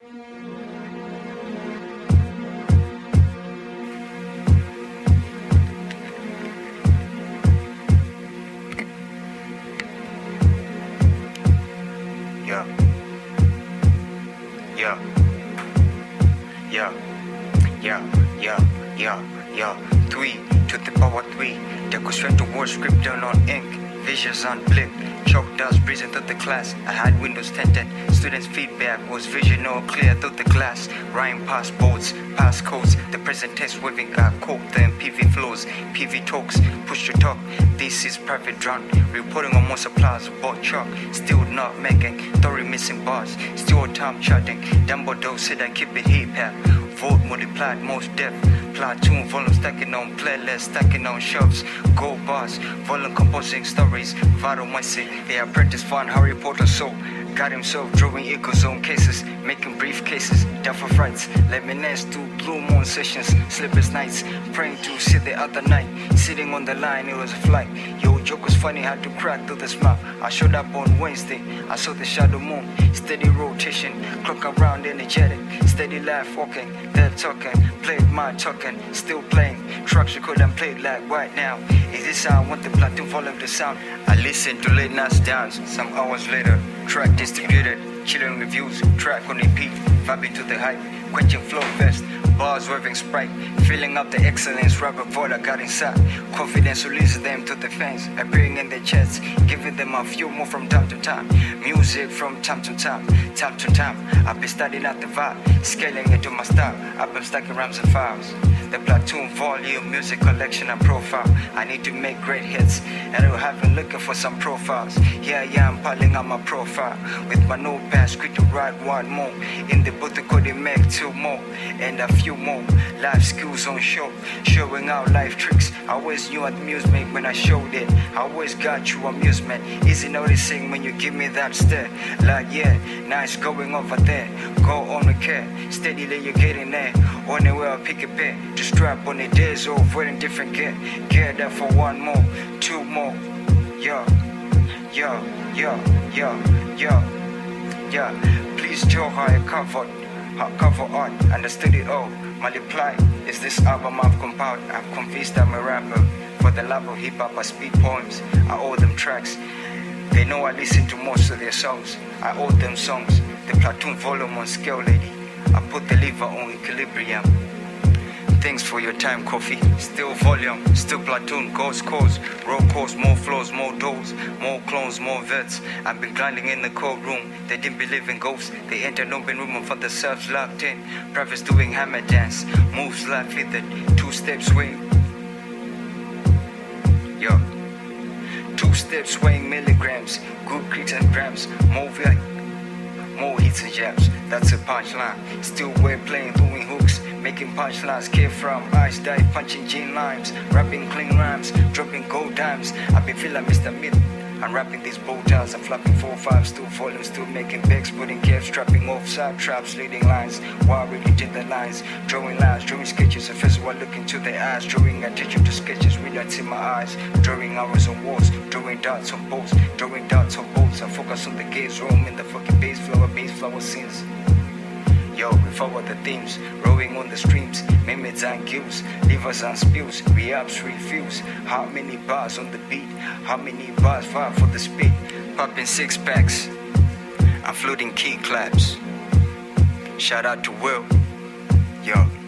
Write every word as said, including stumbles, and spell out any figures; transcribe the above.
Yeah. Yeah. Yeah. Yeah. Yeah. Yeah. Yeah. Three to the power three. Deco straight to word script done on ink. Visions on blip. Chalk dust breezing through the class. I had windows tinted. Students' feedback was vision all clear through the glass. Rhyme past boards, past codes. The present test waving got coke. Then P V flows, P V talks. Push to talk. This is private drunk. Reporting on more supplies of bought chalk. Still not making. Story missing bars. Still time chatting. Dumbledore said I keep it hip hop. Vote multiplied, most deaf. Platoon, volume stacking on playlists, stacking on shelves. Gold bars, volume composing stories. Vital Messi, the apprentice found Harry Potter so got himself drawing equals on cases, making briefcases, duffer frights, lemonades to blue moon sessions, sleepless nights, praying to see the other night, sitting on the line, it was a flight. Yo, joke was funny, had to crack through the smile. I showed up on Wednesday, I saw the shadow moon, steady rotation, clock around energetic, steady life walking, dead talking, played my talking, still playing, tracks you couldn't play like right now. Is this how I want the platoon follow the sound? I listened to late night dance, some hours later, track distributed, chilling reviews, track on repeat, vibing to the hype, quenching flow vest, bars waving sprite, filling up the excellence, rubber void I got inside, confidence releases them to the fans, appearing in their chests, giving them a few more from time to time, music from time to time, time to time, I've been studying out the vibe, scaling it to my style, I've been stacking rhymes and files. The platoon volume, music collection and profile. I need to make great hits, and I have been looking for some profiles. Here I am piling up my profile with my notepad, script to write one more. In the book, could make two more and a few more. Life skills on show, showing out life tricks. I always knew amusement when I showed it. I always got you amusement. Easy noticing when you give me that stare. Like yeah, nice going over there. Go on with care, steadily you're getting there. On the way I pick a pair. Strap on the days off, wearing different gear. Gear that for one more, two more. Yeah, yeah, yeah, yeah, yeah, yeah. Please tell how I covered, how cover art, understood it all. Multiply is this album I've compiled. I'm convinced I'm a rapper. For the love of hip hop, I speak poems. I owe them tracks. They know I listen to most of their songs. I owe them songs. The platoon volume on scale, lady. I put the liver on equilibrium. Thanks for your time, coffee. Still volume, still platoon, ghost calls, roll calls, more flows, more doors, more clones, more vets. I've been grinding in the cold room. They didn't believe in ghosts. They entered open room and found themselves locked in. Privates doing hammer dance, moves like fitted, two step swing. Yo, two step swing milligrams, good kicks and grams, more vi- more hits and jabs. That's a punchline. Still we're playing, doing hooks. Making punchlines, came from ice dive, punching gin lines, rapping clean rhymes, dropping gold dimes. I've been feeling Mister Mid. I'm rapping these bow ties, I'm flapping four fives, still volumes, still making bags, putting caps, trapping offside traps, leading lines, while reading the lines, drawing lines, drawing sketches, a first while looking to their eyes, drawing attention to sketches, read that in my eyes, drawing arrows on walls, drawing dots on bolts, drawing dots on bolts. I focus on the gaze room in the fucking bass flower, bass flower scenes. Yo, we follow the themes, rowing on the streams, mimics and gills, livers and spills, re-ups, refills. How many bars on the beat? How many bars far for the speed? Popping six packs, I'm floating key claps. Shout out to Will, yo.